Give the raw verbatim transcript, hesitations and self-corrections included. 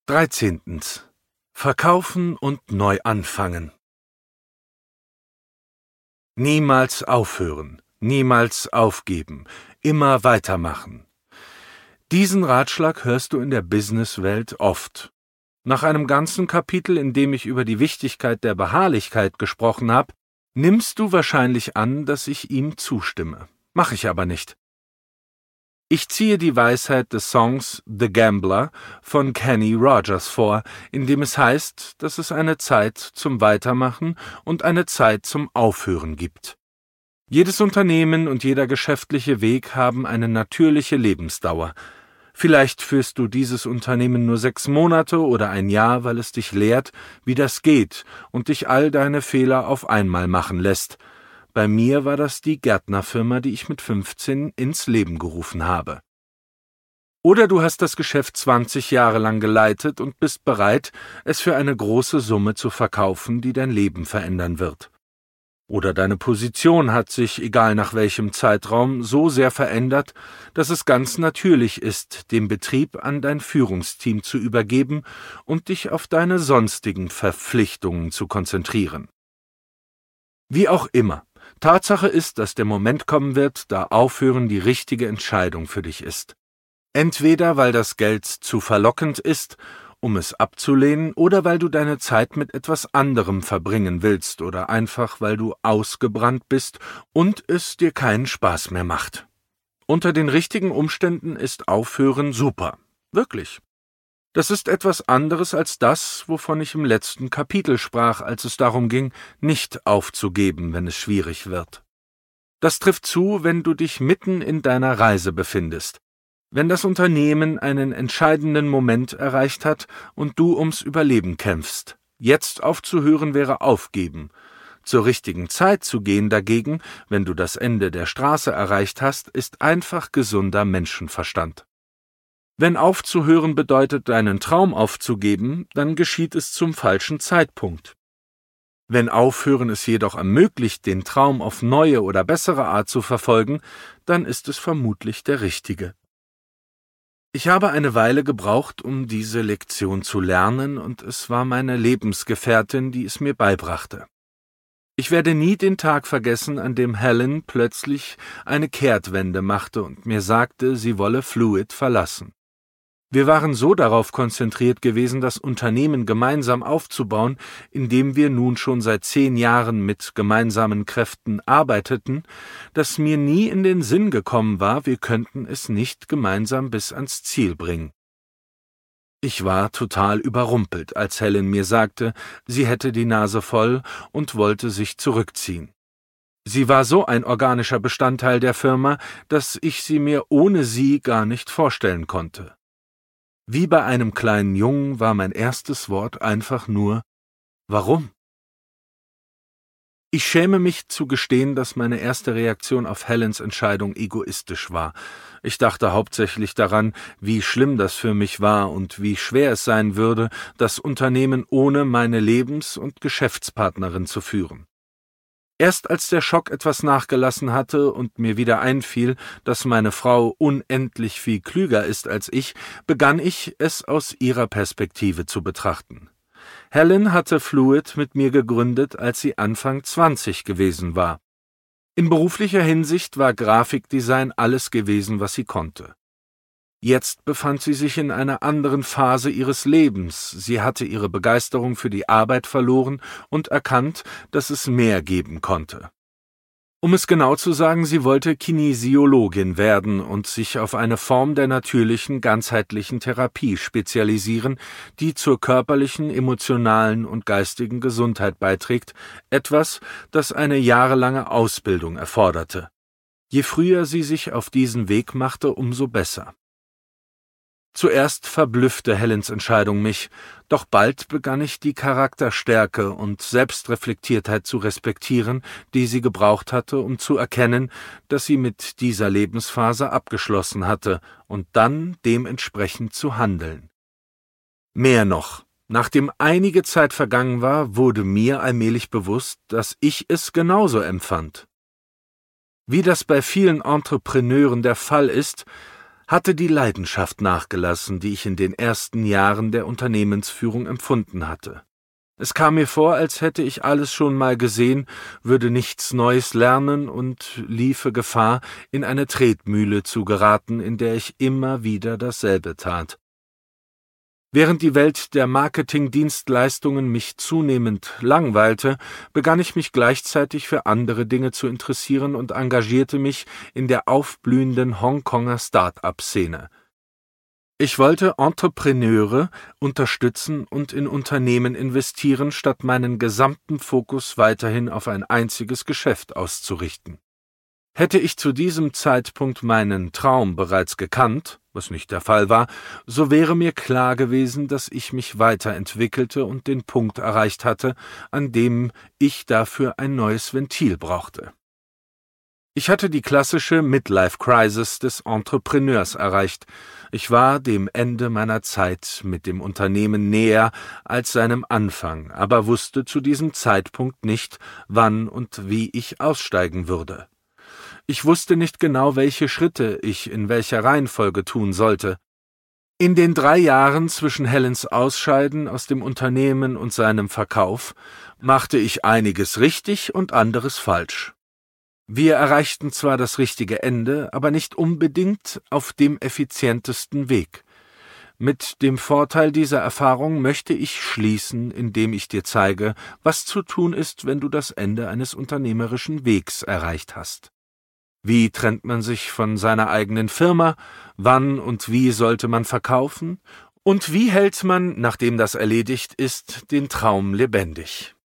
Dreizehntens. Verkaufen und neu anfangen. Niemals aufhören, niemals aufgeben, immer weitermachen. Diesen Ratschlag hörst du in der Businesswelt oft. Nach einem ganzen Kapitel, in dem ich über die Wichtigkeit der Beharrlichkeit gesprochen habe, nimmst du wahrscheinlich an, dass ich ihm zustimme. Mache ich aber nicht. Ich ziehe die Weisheit des Songs The Gambler von Kenny Rogers vor, in dem es heißt, dass es eine Zeit zum Weitermachen und eine Zeit zum Aufhören gibt. Jedes Unternehmen und jeder geschäftliche Weg haben eine natürliche Lebensdauer. Vielleicht führst du dieses Unternehmen nur sechs Monate oder ein Jahr, weil es dich lehrt, wie das geht und dich all deine Fehler auf einmal machen lässt. Bei mir war das die Gärtnerfirma, die ich mit fünfzehn ins Leben gerufen habe. Oder du hast das Geschäft zwanzig Jahre lang geleitet und bist bereit, es für eine große Summe zu verkaufen, die dein Leben verändern wird. Oder deine Position hat sich, egal nach welchem Zeitraum, so sehr verändert, dass es ganz natürlich ist, den Betrieb an dein Führungsteam zu übergeben und dich auf deine sonstigen Verpflichtungen zu konzentrieren. Wie auch immer, Tatsache ist, dass der Moment kommen wird, da Aufhören die richtige Entscheidung für dich ist. Entweder weil das Geld zu verlockend ist, um es abzulehnen, oder weil du deine Zeit mit etwas anderem verbringen willst oder einfach weil du ausgebrannt bist und es dir keinen Spaß mehr macht. Unter den richtigen Umständen ist Aufhören super. Wirklich. Das ist etwas anderes als das, wovon ich im letzten Kapitel sprach, als es darum ging, nicht aufzugeben, wenn es schwierig wird. Das trifft zu, wenn du dich mitten in deiner Reise befindest. Wenn das Unternehmen einen entscheidenden Moment erreicht hat und du ums Überleben kämpfst. Jetzt aufzuhören wäre aufgeben. Zur richtigen Zeit zu gehen dagegen, wenn du das Ende der Straße erreicht hast, ist einfach gesunder Menschenverstand. Wenn aufzuhören bedeutet, deinen Traum aufzugeben, dann geschieht es zum falschen Zeitpunkt. Wenn Aufhören es jedoch ermöglicht, den Traum auf neue oder bessere Art zu verfolgen, dann ist es vermutlich der richtige. Ich habe eine Weile gebraucht, um diese Lektion zu lernen, und es war meine Lebensgefährtin, die es mir beibrachte. Ich werde nie den Tag vergessen, an dem Helen plötzlich eine Kehrtwende machte und mir sagte, sie wolle Fluid verlassen. Wir waren so darauf konzentriert gewesen, das Unternehmen gemeinsam aufzubauen, in dem wir nun schon seit zehn Jahren mit gemeinsamen Kräften arbeiteten, dass mir nie in den Sinn gekommen war, wir könnten es nicht gemeinsam bis ans Ziel bringen. Ich war total überrumpelt, als Helen mir sagte, sie hätte die Nase voll und wollte sich zurückziehen. Sie war so ein organischer Bestandteil der Firma, dass ich sie mir ohne sie gar nicht vorstellen konnte. Wie bei einem kleinen Jungen war mein erstes Wort einfach nur »Warum?« Ich schäme mich zu gestehen, dass meine erste Reaktion auf Helens Entscheidung egoistisch war. Ich dachte hauptsächlich daran, wie schlimm das für mich war und wie schwer es sein würde, das Unternehmen ohne meine Lebens- und Geschäftspartnerin zu führen. Erst als der Schock etwas nachgelassen hatte und mir wieder einfiel, dass meine Frau unendlich viel klüger ist als ich, begann ich, es aus ihrer Perspektive zu betrachten. Helen hatte Fluid mit mir gegründet, als sie Anfang zwanzig gewesen war. In beruflicher Hinsicht war Grafikdesign alles gewesen, was sie konnte. Jetzt befand sie sich in einer anderen Phase ihres Lebens. Sie hatte ihre Begeisterung für die Arbeit verloren und erkannt, dass es mehr geben konnte. Um es genau zu sagen, sie wollte Kinesiologin werden und sich auf eine Form der natürlichen, ganzheitlichen Therapie spezialisieren, die zur körperlichen, emotionalen und geistigen Gesundheit beiträgt, etwas, das eine jahrelange Ausbildung erforderte. Je früher sie sich auf diesen Weg machte, umso besser. Zuerst verblüffte Helens Entscheidung mich, doch bald begann ich die Charakterstärke und Selbstreflektiertheit zu respektieren, die sie gebraucht hatte, um zu erkennen, dass sie mit dieser Lebensphase abgeschlossen hatte und dann dementsprechend zu handeln. Mehr noch, nachdem einige Zeit vergangen war, wurde mir allmählich bewusst, dass ich es genauso empfand. Wie das bei vielen Entrepreneuren der Fall ist, hatte die Leidenschaft nachgelassen, die ich in den ersten Jahren der Unternehmensführung empfunden hatte. Es kam mir vor, als hätte ich alles schon mal gesehen, würde nichts Neues lernen und liefe Gefahr, in eine Tretmühle zu geraten, in der ich immer wieder dasselbe tat. Während die Welt der Marketingdienstleistungen mich zunehmend langweilte, begann ich mich gleichzeitig für andere Dinge zu interessieren und engagierte mich in der aufblühenden Hongkonger Start-up-Szene. Ich wollte Entrepreneure unterstützen und in Unternehmen investieren, statt meinen gesamten Fokus weiterhin auf ein einziges Geschäft auszurichten. Hätte ich zu diesem Zeitpunkt meinen Traum bereits gekannt, was nicht der Fall war, so wäre mir klar gewesen, dass ich mich weiterentwickelte und den Punkt erreicht hatte, an dem ich dafür ein neues Ventil brauchte. Ich hatte die klassische Midlife-Crisis des Entrepreneurs erreicht. Ich war dem Ende meiner Zeit mit dem Unternehmen näher als seinem Anfang, aber wusste zu diesem Zeitpunkt nicht, wann und wie ich aussteigen würde. Ich wusste nicht genau, welche Schritte ich in welcher Reihenfolge tun sollte. In den drei Jahren zwischen Helens Ausscheiden aus dem Unternehmen und seinem Verkauf machte ich einiges richtig und anderes falsch. Wir erreichten zwar das richtige Ende, aber nicht unbedingt auf dem effizientesten Weg. Mit dem Vorteil dieser Erfahrung möchte ich schließen, indem ich dir zeige, was zu tun ist, wenn du das Ende eines unternehmerischen Wegs erreicht hast. Wie trennt man sich von seiner eigenen Firma? Wann und wie sollte man verkaufen? Und wie hält man, nachdem das erledigt ist, den Traum lebendig?